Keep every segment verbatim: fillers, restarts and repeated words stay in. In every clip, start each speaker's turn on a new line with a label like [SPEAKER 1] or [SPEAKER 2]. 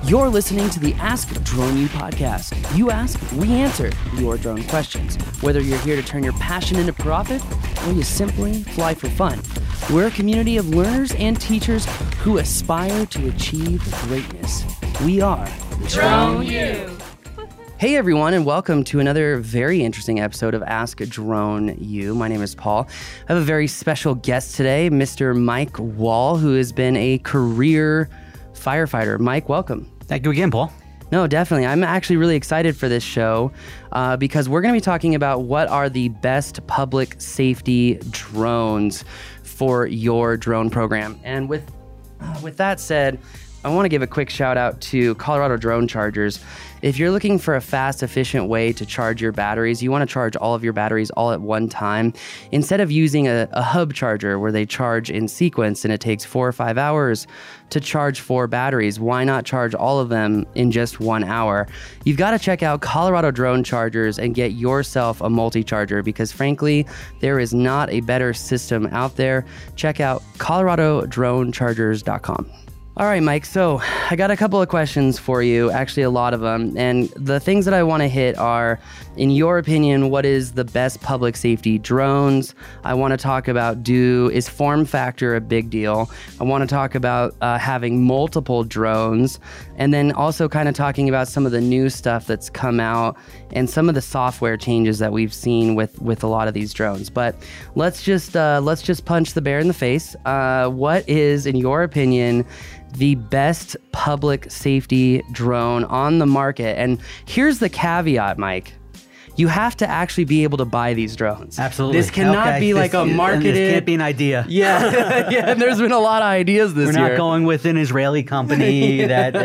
[SPEAKER 1] You're listening to the Ask Drone U podcast. You ask, we answer your drone questions. Whether you're here to turn your passion into profit or you simply fly for fun, we're a community of learners and teachers who aspire to achieve greatness. We are
[SPEAKER 2] Drone U.
[SPEAKER 1] Hey everyone, and welcome to another very interesting episode of Ask Drone U. My name is Paul. I have a very special guest today, Mister Mike Wall, who has been a career firefighter. Mike, welcome.
[SPEAKER 3] Thank you again, Paul.
[SPEAKER 1] No, definitely. I'm actually really excited for this show uh, because we're going to be talking about what are the best public safety drones for your drone program. And with uh, with that said, I want to give a quick shout out to Colorado Drone Chargers. If you're looking for a fast, efficient way to charge your batteries, you want to charge all of your batteries all at one time. Instead of using a, a hub charger where they charge in sequence and it takes four or five hours to charge four batteries, why not charge all of them in just one hour? You've got to check out Colorado Drone Chargers and get yourself a multi-charger because frankly, there is not a better system out there. Check out colorado drone chargers dot com. All right, Mike, so I got a couple of questions for you, actually a lot of them. And the things that I want to hit are, in your opinion, what is the best public safety drones? I want to talk about, do is form factor a big deal? I want to talk about uh, having multiple drones, and then also kind of talking about some of the new stuff that's come out and some of the software changes that we've seen with, with a lot of these drones. But let's just uh, let's just punch the bear in the face. Uh, what is, in your opinion, the best public safety drone on the market? And here's the caveat, Mike. You have to actually be able to buy these drones.
[SPEAKER 3] Absolutely.
[SPEAKER 1] This cannot
[SPEAKER 3] okay.
[SPEAKER 1] be like
[SPEAKER 3] this,
[SPEAKER 1] a marketed...
[SPEAKER 3] This can't be an idea.
[SPEAKER 1] Yeah, yeah. And there's been a lot of ideas this
[SPEAKER 3] We're
[SPEAKER 1] year.
[SPEAKER 3] We're not going with an Israeli company that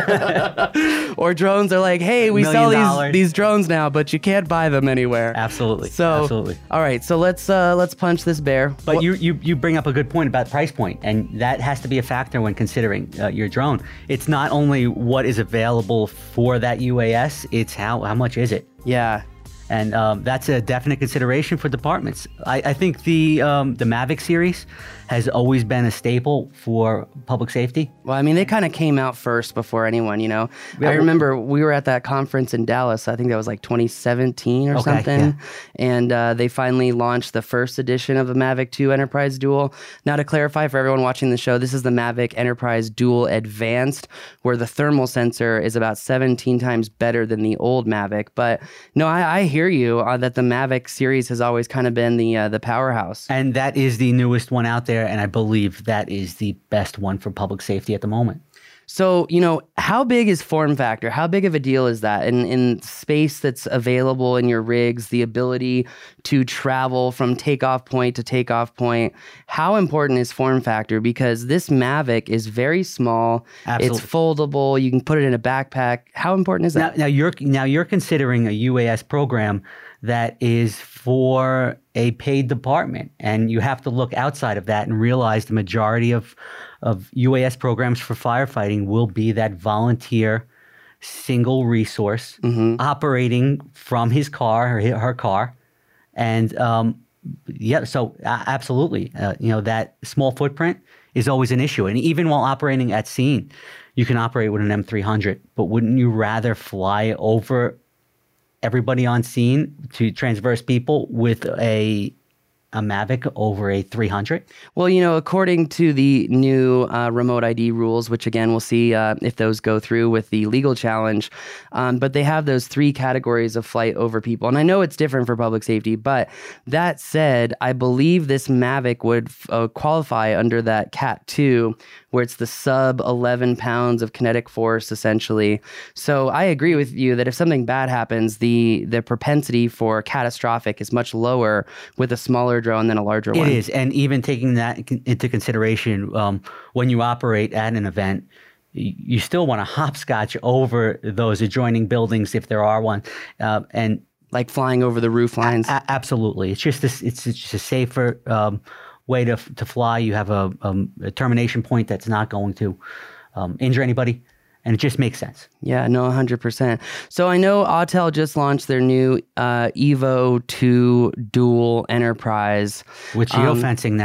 [SPEAKER 3] is...
[SPEAKER 1] Or drones are like, hey, we sell these, these drones now, but you can't buy them anywhere.
[SPEAKER 3] Absolutely.
[SPEAKER 1] So,
[SPEAKER 3] Absolutely.
[SPEAKER 1] All right, so let's uh, let's punch this bear.
[SPEAKER 3] But
[SPEAKER 1] what-
[SPEAKER 3] you, you you bring up a good point about price point, and that has to be a factor when considering uh, your drone. It's not only what is available for that U A S, it's how, how much is it?
[SPEAKER 1] Yeah.
[SPEAKER 3] And um, that's a definite consideration for departments. I, I think the um, the Mavic series has always been a staple for public safety.
[SPEAKER 1] Well, I mean, they kind of came out first before anyone, you know.
[SPEAKER 3] Yeah,
[SPEAKER 1] I remember we were at that conference in Dallas. I think that was like twenty seventeen or
[SPEAKER 3] okay,
[SPEAKER 1] something.
[SPEAKER 3] Yeah.
[SPEAKER 1] And uh, they finally launched the first edition of the Mavic two Enterprise Dual. Now, to clarify for everyone watching the show, this is the Mavic Enterprise Dual Advanced, where the thermal sensor is about seventeen times better than the old Mavic. But no, I, I hear you uh, that the Mavic series has always kind of been the uh, the powerhouse.
[SPEAKER 3] And that is the newest one out there, and I believe that is the best one for public safety at the moment.
[SPEAKER 1] So, you know, how big is form factor? How big of a deal is that in, in space that's available in your rigs, the ability to travel from takeoff point to takeoff point? How important is form factor? Because this Mavic is very small.
[SPEAKER 3] Absolutely.
[SPEAKER 1] It's foldable. You can put it in a backpack. How important is that?
[SPEAKER 3] Now, now you're now you're considering a U A S program that is for a paid department, and you have to look outside of that and realize the majority of of U A S programs for firefighting will be that volunteer single resource
[SPEAKER 1] Mm-hmm.
[SPEAKER 3] operating from his car or her her car. And um, yeah, so uh, absolutely, uh, you know, that small footprint is always an issue. And even while operating at scene, you can operate with an M three hundred, but wouldn't you rather fly over everybody on scene to transverse people with a a Mavic over a three hundred?
[SPEAKER 1] Well, you know, according to the new uh, remote I D rules, which again, we'll see uh, if those go through with the legal challenge, um, but they have those three categories of flight over people. And I know it's different for public safety, but that said, I believe this Mavic would uh, qualify under that Cat two, where it's the sub eleven pounds of kinetic force, essentially. So I agree with you that if something bad happens, the, the propensity for catastrophic is much lower with a smaller drone than a larger one.
[SPEAKER 3] It is, and even taking that into consideration, um, when you operate at an event, you still want to hopscotch over those adjoining buildings if there are one, uh, and
[SPEAKER 1] like flying over the roof lines.
[SPEAKER 3] A- absolutely, it's just this, it's, it's just a safer um, way to to fly. You have a, um, a termination point that's not going to um, injure anybody. And it just makes sense.
[SPEAKER 1] Yeah, no, one hundred percent. So I know Autel just launched their new uh, Evo two Dual Enterprise.
[SPEAKER 3] With
[SPEAKER 1] Um,
[SPEAKER 3] geofencing now.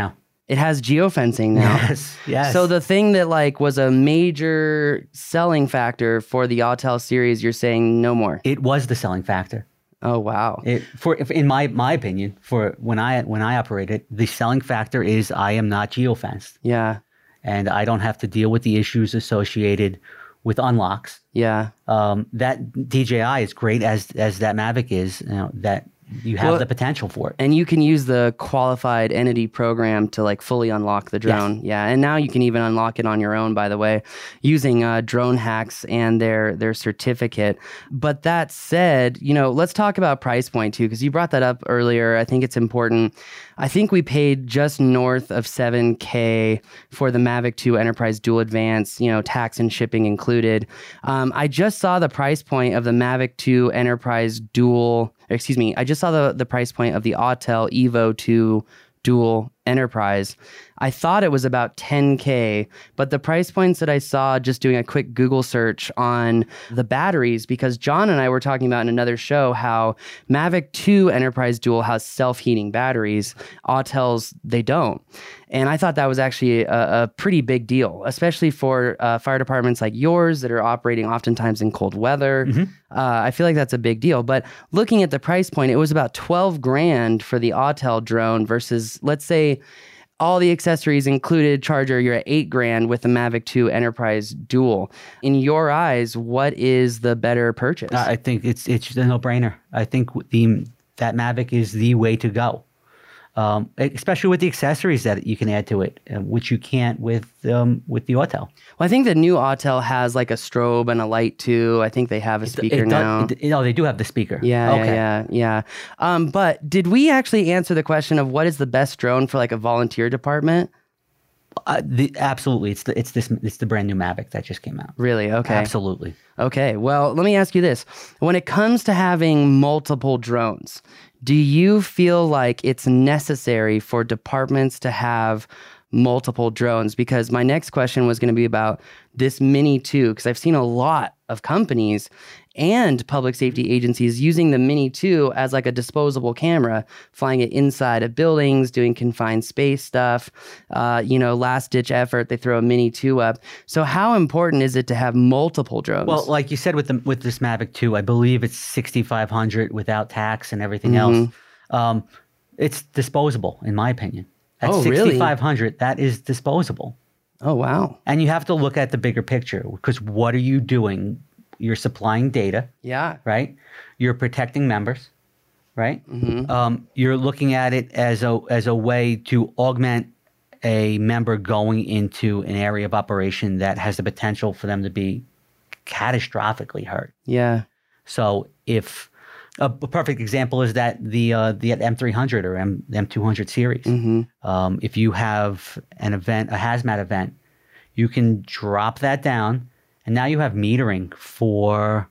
[SPEAKER 1] It has geofencing now.
[SPEAKER 3] Yes, yes.
[SPEAKER 1] So the thing that like was a major selling factor for the Autel series, you're saying no more.
[SPEAKER 3] It was the selling factor.
[SPEAKER 1] Oh wow!
[SPEAKER 3] It, for if, in my my opinion, for when I when I operate it, the selling factor is I am not geofenced.
[SPEAKER 1] Yeah.
[SPEAKER 3] And I don't have to deal with the issues associated with unlocks.
[SPEAKER 1] Yeah.
[SPEAKER 3] Um, that D J I is great as as that Mavic is. You know, that you have
[SPEAKER 1] Well,
[SPEAKER 3] the potential for it.
[SPEAKER 1] And you can use the qualified entity program to like fully unlock the drone.
[SPEAKER 3] Yes.
[SPEAKER 1] Yeah. And now you can even unlock it on your own, by the way, using uh, Drone Hacks and their their certificate. But that said, you know, let's talk about price point too, because you brought that up earlier. I think it's important. I think we paid just north of seven K for the Mavic two Enterprise Dual Advance, you know, tax and shipping included. Um, I just saw the price point of the Mavic two Enterprise Dual, excuse me, I just saw the, the price point of the Autel Evo two Dual Enterprise. I thought it was about ten K, but the price points that I saw just doing a quick Google search on the batteries, because John and I were talking about in another show how Mavic two Enterprise Dual has self-heating batteries. Autel's, they don't. And I thought that was actually a, a pretty big deal, especially for uh, fire departments like yours that are operating oftentimes in cold weather. Mm-hmm. Uh, I feel like that's a big deal. But looking at the price point, it was about twelve grand for the Autel drone versus, let's say, all the accessories included charger, you're at eight grand with the Mavic two Enterprise Dual. In your eyes, what is the better purchase?
[SPEAKER 3] I think it's it's a no-brainer. I think the that Mavic is the way to go, um, especially with the accessories that you can add to it, uh, which you can't with um, with the Autel.
[SPEAKER 1] Well, I think the new Autel has like a strobe and a light too. I think they have a speaker
[SPEAKER 3] it, it
[SPEAKER 1] now.
[SPEAKER 3] Does, it, oh, they do have the speaker.
[SPEAKER 1] Yeah,
[SPEAKER 3] okay.
[SPEAKER 1] yeah, yeah, yeah. Um, but did we actually answer the question of what is the best drone for like a volunteer department?
[SPEAKER 3] Uh, the, absolutely, it's the it's this it's the brand new Mavic that just came out.
[SPEAKER 1] Really? Okay.
[SPEAKER 3] Absolutely.
[SPEAKER 1] Okay. Well, let me ask you this: when it comes to having multiple drones, do you feel like it's necessary for departments to have multiple drones? Because my next question was going to be about this Mini two, because I've seen a lot of companies and public safety agencies using the Mini two as like a disposable camera, flying it inside of buildings, doing confined space stuff. Uh, you know, last ditch effort, they throw a Mini two up. So how important is it to have multiple drones?
[SPEAKER 3] Well, like you said with the with this Mavic two, I believe it's sixty-five hundred without tax and everything
[SPEAKER 1] Mm-hmm.
[SPEAKER 3] else. Um, it's disposable, in my opinion. At
[SPEAKER 1] Oh, really?
[SPEAKER 3] sixty-five hundred, that is disposable.
[SPEAKER 1] Oh, wow.
[SPEAKER 3] And you have to look at the bigger picture, because what are you doing? You're supplying data,
[SPEAKER 1] Yeah.
[SPEAKER 3] right? You're protecting members, right?
[SPEAKER 1] Mm-hmm.
[SPEAKER 3] Um, you're looking at it as a as a way to augment a member going into an area of operation that has the potential for them to be catastrophically hurt.
[SPEAKER 1] Yeah.
[SPEAKER 3] So if a, a perfect example is that the uh, the M three hundred or M M two hundred series.
[SPEAKER 1] Mm-hmm.
[SPEAKER 3] Um, if you have an event, a hazmat event, you can drop that down, and now you have metering for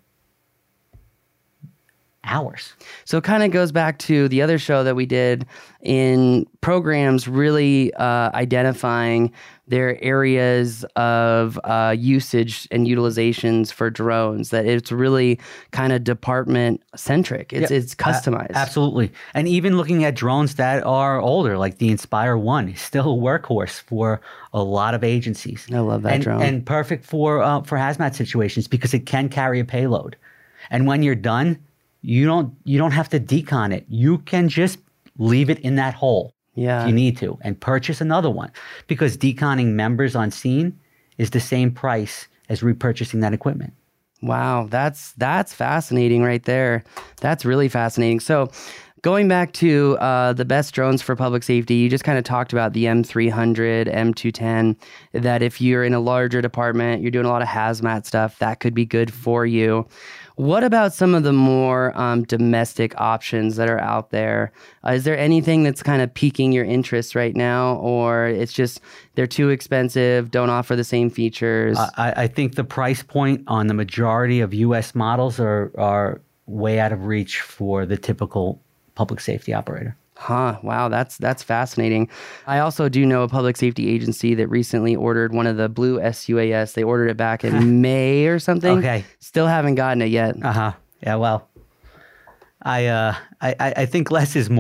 [SPEAKER 3] hours.
[SPEAKER 1] So it kind of goes back to the other show that we did in programs, really uh, identifying their areas of uh, usage and utilizations for drones, that it's really kind of department centric. It's,
[SPEAKER 3] Yeah,
[SPEAKER 1] it's customized.
[SPEAKER 3] A- absolutely. And even looking at drones that are older, like the Inspire One, is still a workhorse for a lot of agencies.
[SPEAKER 1] I love that
[SPEAKER 3] and,
[SPEAKER 1] drone.
[SPEAKER 3] And perfect for uh, for hazmat situations, because it can carry a payload. And when you're done, you don't you don't have to decon it. You can just leave it in that hole
[SPEAKER 1] Yeah.
[SPEAKER 3] if you need to, and purchase another one, because deconning members on scene is the same price as repurchasing that equipment.
[SPEAKER 1] Wow, that's that's fascinating right there. That's really fascinating. So going back to uh, the best drones for public safety, you just kind of talked about the M three hundred, M two ten, that if you're in a larger department, you're doing a lot of hazmat stuff, that could be good for you. What about some of the more um, domestic options that are out there? Uh, is there anything that's kind of piquing your interest right now, or it's just they're too expensive, don't offer the same features?
[SPEAKER 3] I, I think the price point on the majority of U S models are are way out of reach for the typical public safety operator.
[SPEAKER 1] Huh. Wow. That's that's fascinating. I also do know a public safety agency that recently ordered one of the blue S U A S. They ordered it back in May or something.
[SPEAKER 3] Okay.
[SPEAKER 1] Still haven't gotten it yet.
[SPEAKER 3] Uh huh. Yeah. Well, I uh I I I think less is more.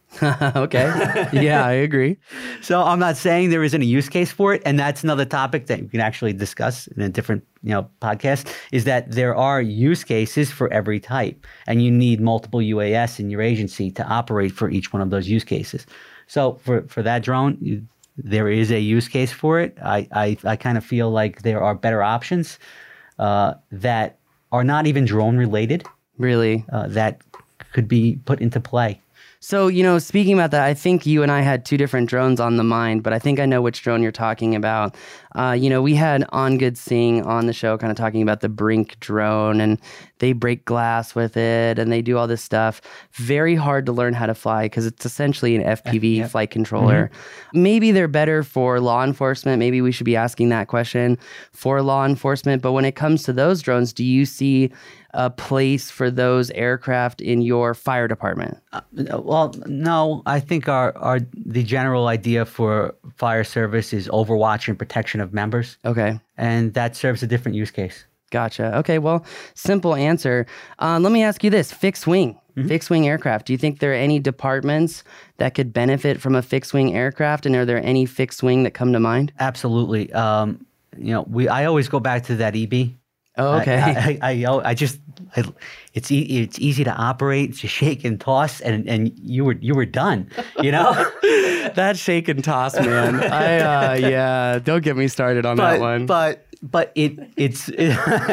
[SPEAKER 1] Okay. Yeah, I agree.
[SPEAKER 3] So I'm not saying there isn't a use case for it, and that's another topic that we can actually discuss in a different, you know, podcast. Is that there are use cases for every type, and you need multiple U A S in your agency to operate for each one of those use cases. So for for that drone, you, there is a use case for it. I I, I kind of feel like there are better options uh, that are not even drone related.
[SPEAKER 1] Really?
[SPEAKER 3] Uh, that could be put into play.
[SPEAKER 1] So, you know, speaking about that, I think you and I had two different drones on the mind, but I think I know which drone you're talking about. Uh, you know, we had On Good Sing on the show kind of talking about the Brink drone, and they break glass with it and they do all this stuff. Very hard to learn how to fly because it's essentially an F P V
[SPEAKER 3] yeah.
[SPEAKER 1] flight controller. Mm-hmm. Maybe they're better for law enforcement. Maybe we should be asking that question for law enforcement. But when it comes to those drones, do you see a place for those aircraft in your fire department?
[SPEAKER 3] Uh, well, no. I think our, our the general idea for fire service is overwatch and protection of members.
[SPEAKER 1] Okay.
[SPEAKER 3] And that serves a different use case.
[SPEAKER 1] Gotcha. Okay, well, simple answer. Uh, let me ask you this. Fixed wing. Mm-hmm. Fixed wing aircraft. Do you think there are any departments that could benefit from a fixed wing aircraft? And are there any fixed wing that come to mind?
[SPEAKER 3] Absolutely. Um, you know, we I always go back to that E B.
[SPEAKER 1] Oh, okay.
[SPEAKER 3] I, I, I, I just, I, it's e- it's easy to operate. It's a shake and toss, and, and you were you were done. You know,
[SPEAKER 1] that shake and toss, man. I uh, yeah, don't get me started on
[SPEAKER 3] but,
[SPEAKER 1] that one.
[SPEAKER 3] But but it it's it,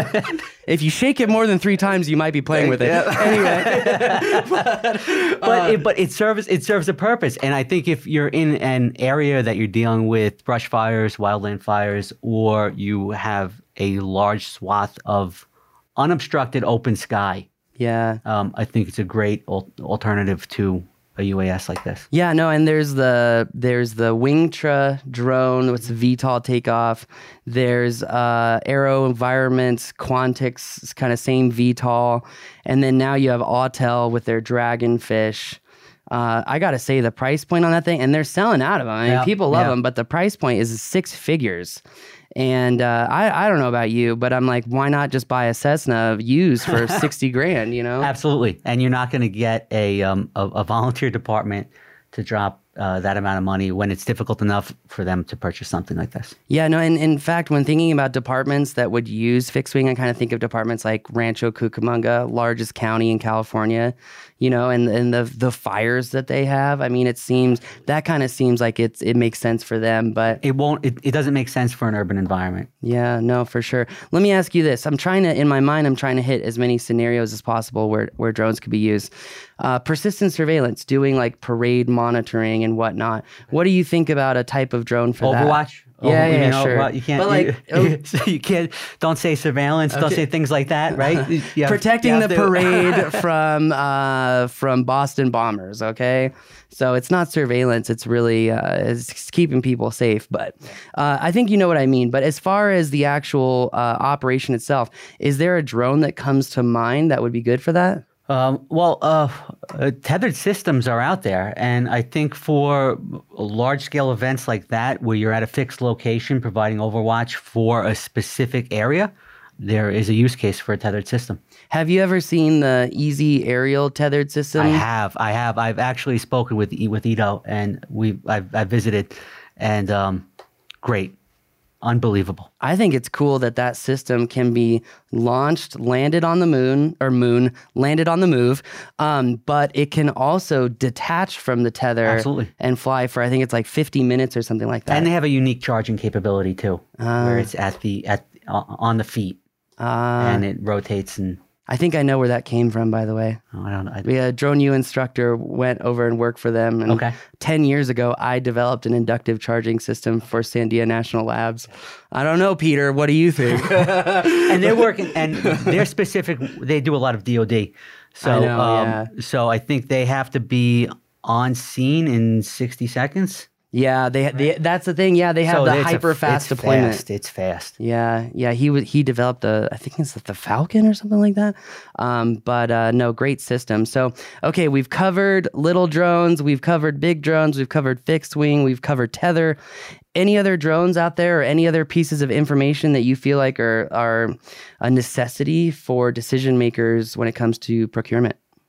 [SPEAKER 1] if you shake it more than three times, you might be playing with it.
[SPEAKER 3] Yeah.
[SPEAKER 1] Anyway,
[SPEAKER 3] but but, uh, it, but it serves it serves a purpose, and I think if you're in an area that you're dealing with brush fires, wildland fires, or you have a large swath of unobstructed open sky,
[SPEAKER 1] yeah,
[SPEAKER 3] um, I think it's a great al- alternative to a U A S like this.
[SPEAKER 1] Yeah, no, and there's the there's the Wingtra drone with the V TOL takeoff. There's uh, Aero Environments, Quantix, kind of same V TOL, and then now you have Autel with their Dragonfish. Uh, I gotta say the price point on that thing, and they're selling out of them. I mean,
[SPEAKER 3] yeah,
[SPEAKER 1] people love
[SPEAKER 3] yeah.
[SPEAKER 1] them, but the price point is six figures. And uh, I, I don't know about you, but I'm like, why not just buy a Cessna used for sixty grand, you know?
[SPEAKER 3] Absolutely. And you're not going to get a, um, a a volunteer department to drop uh, that amount of money when it's difficult enough for them to purchase something like this.
[SPEAKER 1] Yeah, no, and in fact, when thinking about departments that would use fixed wing, I kind of think of departments like Rancho Cucamonga, largest county in California, you know, and, and the the fires that they have. I mean, it seems, that kind of seems like it's it makes sense for them, but...
[SPEAKER 3] It won't, it, it doesn't make sense for an urban environment.
[SPEAKER 1] Yeah, no, for sure. Let me ask you this. I'm trying to, in my mind, I'm trying to hit as many scenarios as possible where, where drones could be used. Uh, persistent surveillance, doing like parade monitoring and whatnot. What do you think about a type of drone for that?
[SPEAKER 3] Overwatch?
[SPEAKER 1] Yeah,
[SPEAKER 3] Over,
[SPEAKER 1] yeah,
[SPEAKER 3] you
[SPEAKER 1] yeah,
[SPEAKER 3] know,
[SPEAKER 1] sure.
[SPEAKER 3] well, you can't,
[SPEAKER 1] But like,
[SPEAKER 3] you,
[SPEAKER 1] oh,
[SPEAKER 3] so you can't, don't say surveillance, don't
[SPEAKER 1] Okay.
[SPEAKER 3] say things like that, right? You have-
[SPEAKER 1] protecting
[SPEAKER 3] you
[SPEAKER 1] the
[SPEAKER 3] have to-
[SPEAKER 1] parade from uh, from Boston bombers. Okay, so it's not surveillance; it's really uh, it's keeping people safe. But uh, I think you know what I mean. But as far as the actual uh, operation itself, is there a drone that comes to mind that would be good for that?
[SPEAKER 3] Um, well, uh, uh, tethered systems are out there, and I think for large-scale events like that, where you're at a fixed location providing overwatch for a specific area, there is a use case for a tethered system.
[SPEAKER 1] Have you ever seen the Easy Aerial tethered system?
[SPEAKER 3] I have, I have. I've actually spoken with with Ito, and we I've, I've visited, and um, great. Unbelievable.
[SPEAKER 1] I think it's cool that that system can be launched, landed on the moon, or moon, landed on the move, um, but it can also detach from the tether
[SPEAKER 3] Absolutely.
[SPEAKER 1] and fly for, I think it's like fifty minutes or something like that.
[SPEAKER 3] And they have a unique charging capability too,
[SPEAKER 1] Uh,
[SPEAKER 3] where it's at the at uh, on the feet,
[SPEAKER 1] uh,
[SPEAKER 3] and it rotates. And
[SPEAKER 1] I think I know where that came from, by the way.
[SPEAKER 3] oh, I don't know. I,
[SPEAKER 1] We had a drone U instructor went over and worked for them. And
[SPEAKER 3] Okay.
[SPEAKER 1] ten years ago, I developed an inductive charging system for Sandia National Labs. I don't know, Peter. What do you think?
[SPEAKER 3] and they're working, and they're specific. They do a lot of D O D, so
[SPEAKER 1] I know,
[SPEAKER 3] um,
[SPEAKER 1] yeah.
[SPEAKER 3] so I think they have to be on scene in sixty seconds.
[SPEAKER 1] Yeah, they, they that's the thing. Yeah, they have
[SPEAKER 3] so
[SPEAKER 1] the
[SPEAKER 3] it's a-
[SPEAKER 1] hyper fast
[SPEAKER 3] it's
[SPEAKER 1] deployment.
[SPEAKER 3] Fast. It's fast.
[SPEAKER 1] Yeah, yeah. He was he developed a I think it's the Falcon or something like that. Um, but uh, no, great system. So okay, we've covered little drones, we've covered big drones, we've covered fixed wing, we've covered tether. Any other drones out there, or any other pieces of information that you feel like are are a necessity for decision makers when it comes to procurement?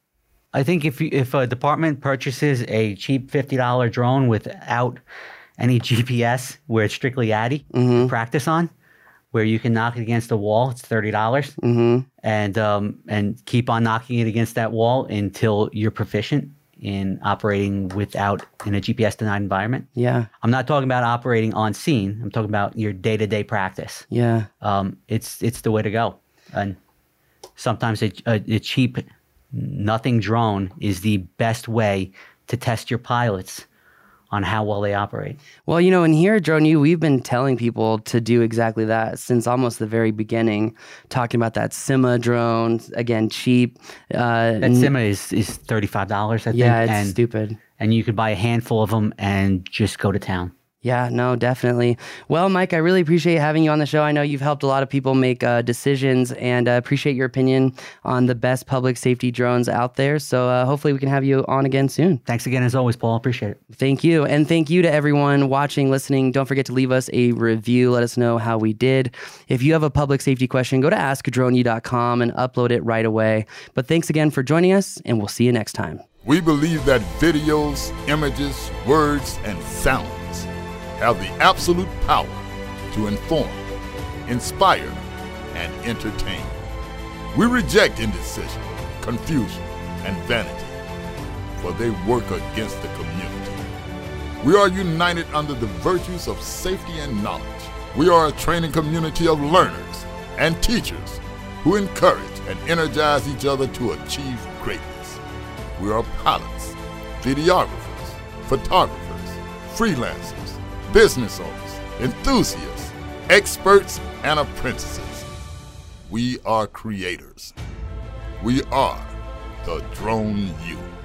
[SPEAKER 3] I think if you, if a department purchases a cheap fifty dollar drone without any G P S, where it's strictly A D I
[SPEAKER 1] Mm-hmm.
[SPEAKER 3] to practice on, where you can knock it against a wall, it's thirty dollars,
[SPEAKER 1] Mm-hmm.
[SPEAKER 3] and um, and keep on knocking it against that wall until you're proficient in operating without in a G P S denied environment.
[SPEAKER 1] Yeah.
[SPEAKER 3] I'm not talking about operating on scene. I'm talking about your day to day practice.
[SPEAKER 1] Yeah.
[SPEAKER 3] Um, it's it's the way to go. And sometimes a, a, a cheap nothing drone is the best way to test your pilots on how well they operate.
[SPEAKER 1] Well, you know, and here at Drone U, we've been telling people to do exactly that since almost the very beginning, talking about that Sima drone, again, cheap. Uh,
[SPEAKER 3] That Sima is, is thirty-five dollars, I think.
[SPEAKER 1] yeah, it's
[SPEAKER 3] and,
[SPEAKER 1] stupid.
[SPEAKER 3] And you could buy a handful of them and just go to town.
[SPEAKER 1] Yeah, no, definitely. Well, Mike, I really appreciate having you on the show. I know you've helped a lot of people make uh, decisions, and uh, appreciate your opinion on the best public safety drones out there. So uh, hopefully we can have you on again soon.
[SPEAKER 3] Thanks again, as always, Paul. Appreciate it.
[SPEAKER 1] Thank you. And thank you to everyone watching, listening. Don't forget to leave us a review. Let us know how we did. If you have a public safety question, go to ask drone u dot com and upload it right away. But thanks again for joining us, and we'll see you next time.
[SPEAKER 4] We believe that videos, images, words, and sounds have the absolute power to inform, inspire, and entertain. We reject indecision, confusion, and vanity, for they work against the community. We are united under the virtues of safety and knowledge. We are a training community of learners and teachers who encourage and energize each other to achieve greatness. We are pilots, videographers, photographers, freelancers, business owners, enthusiasts, experts, and apprentices. We are creators. We are the Drone U.